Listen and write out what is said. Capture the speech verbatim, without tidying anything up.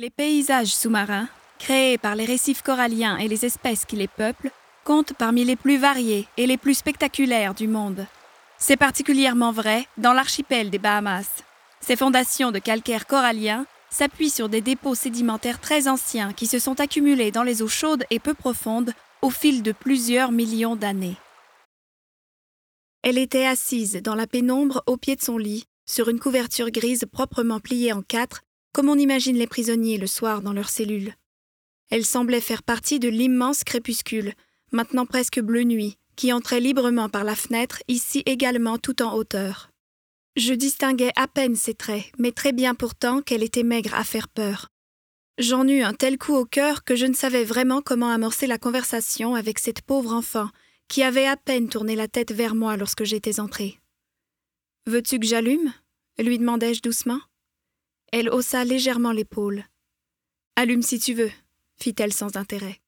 Les paysages sous-marins, créés par les récifs coralliens et les espèces qui les peuplent, comptent parmi les plus variés et les plus spectaculaires du monde. C'est particulièrement vrai dans l'archipel des Bahamas. Ces fondations de calcaire corallien s'appuient sur des dépôts sédimentaires très anciens qui se sont accumulés dans les eaux chaudes et peu profondes au fil de plusieurs millions d'années. Elle était assise dans la pénombre au pied de son lit, sur une couverture grise proprement pliée en quatre, comme on imagine les prisonniers le soir dans leurs cellules. Elle semblait faire partie de l'immense crépuscule, maintenant presque bleu nuit, qui entrait librement par la fenêtre, ici également tout en hauteur. Je distinguais à peine ses traits, mais très bien pourtant qu'elle était maigre à faire peur. J'en eus un tel coup au cœur que je ne savais vraiment comment amorcer la conversation avec cette pauvre enfant, qui avait à peine tourné la tête vers moi lorsque j'étais entrée. « Veux-tu que j'allume » lui demandai-je doucement. Elle haussa légèrement l'épaule. « Allume si tu veux » fit-elle sans intérêt.